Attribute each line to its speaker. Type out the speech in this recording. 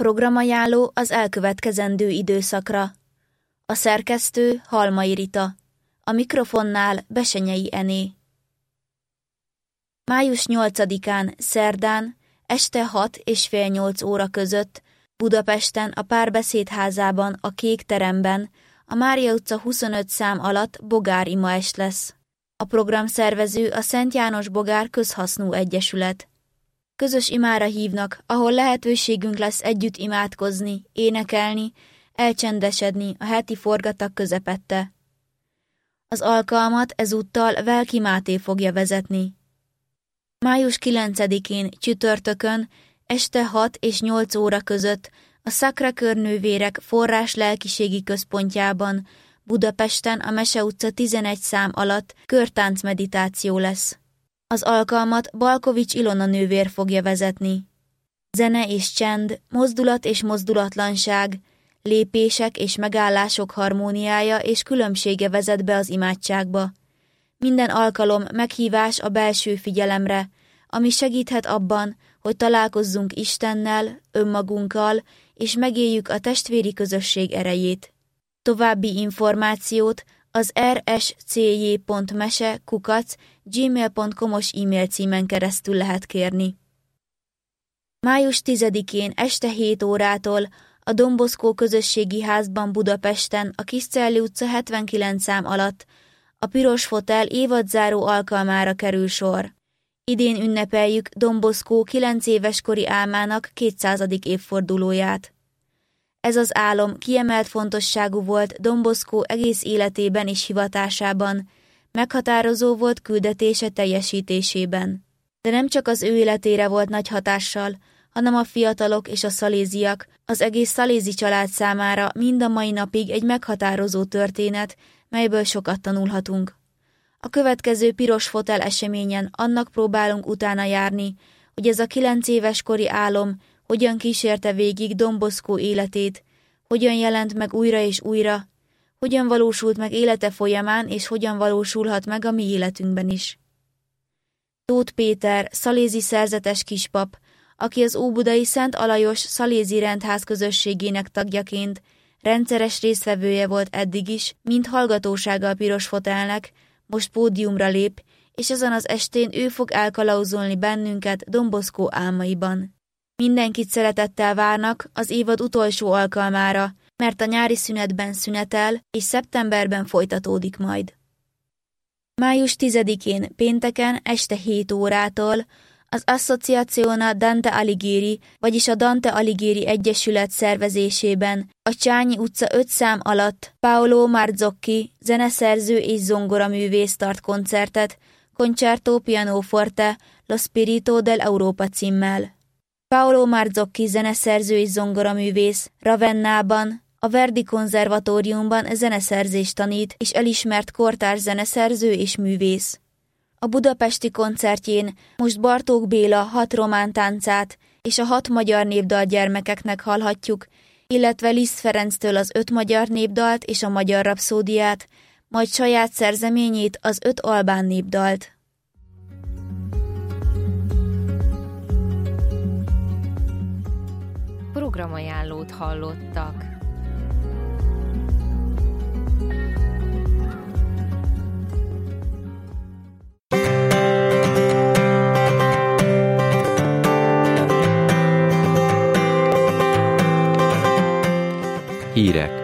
Speaker 1: Programajánló az elkövetkezendő időszakra. A szerkesztő Halmai Rita. A mikrofonnál Besenyei Ené. Május 8-án, szerdán, este 6 és fél 8 óra között Budapesten a Párbeszéd házában, a Kék teremben, a Mária utca 25 szám alatt Bogár imaest lesz. A programszervező a Szent János Bogár Közhasznú Egyesület. Közös imára hívnak, ahol lehetőségünk lesz együtt imádkozni, énekelni, elcsendesedni a heti forgatag közepette. Az alkalmat ezúttal Velki Máté fogja vezetni. Május 9-én csütörtökön este 6 és 8 óra között a Sacré-Cœur nővérek forrás lelkiségi központjában Budapesten a Mese utca 11 szám alatt körtánc meditáció lesz. Az alkalmat Balkovics Ilona nővér fogja vezetni. Zene és csend, mozdulat és mozdulatlanság, lépések és megállások harmóniája és különbsége vezet be az imádságba. Minden alkalom meghívás a belső figyelemre, ami segíthet abban, hogy találkozzunk Istennel, önmagunkkal, és megéljük a testvéri közösség erejét. További információt az rscj.mese@gmail.com-os e-mail címen keresztül lehet kérni. Május 10-én este 7 órától a Don Bosco közösségi házban Budapesten a Kiszcelli utca 79 szám alatt a Piros Fotel évadzáró alkalmára kerül sor. Idén ünnepeljük Don Bosco 9 éves kori álmának 200. évfordulóját. Ez az álom kiemelt fontosságú volt Don Bosco egész életében és hivatásában, meghatározó volt küldetése teljesítésében. De nem csak az ő életére volt nagy hatással, hanem a fiatalok és a szaléziak, az egész szalézi család számára mind a mai napig egy meghatározó történet, melyből sokat tanulhatunk. A következő Piros Fotel eseményen annak próbálunk utána járni, hogy ez a 9 éves kori álom hogyan kísérte végig Don Bosco életét, hogyan jelent meg újra és újra, hogyan valósult meg élete folyamán, és hogyan valósulhat meg a mi életünkben is. Tóth Péter, szalézi szerzetes kispap, aki az óbudai Szent Alajos szalézi rendház közösségének tagjaként rendszeres résztvevője volt eddig is, mint hallgatósága a Piros Fotelnek, most pódiumra lép, és ezen az estén ő fog elkalauzolni bennünket Don Bosco álmaiban. Mindenkit szeretettel várnak az évad utolsó alkalmára, mert a nyári szünetben szünetel, és szeptemberben folytatódik majd. Május 10-én pénteken este 7 órától az Associazione Dante Alighieri, vagyis a Dante Alighieri Egyesület szervezésében a Csányi utca 5 szám alatt Paolo Marzocchi, zeneszerző és zongoraművész tart koncertet, Concerto Pianoforte, Lo Spirito dell'Europa címmel. Paolo Marzocchi zeneszerző és zongoraművész Ravennában, a Verdi Konzervatóriumban zeneszerzést tanít és elismert kortárs zeneszerző és művész. A budapesti koncertjén most Bartók Béla 6 román táncát és a 6 magyar népdal gyermekeknek hallhatjuk, illetve Liszt Ferenctől az 5 magyar népdalt és a magyar rapszódiát, majd saját szerzeményét, az 5 albán népdalt.
Speaker 2: Programajánlót hallottak.
Speaker 3: Hírek.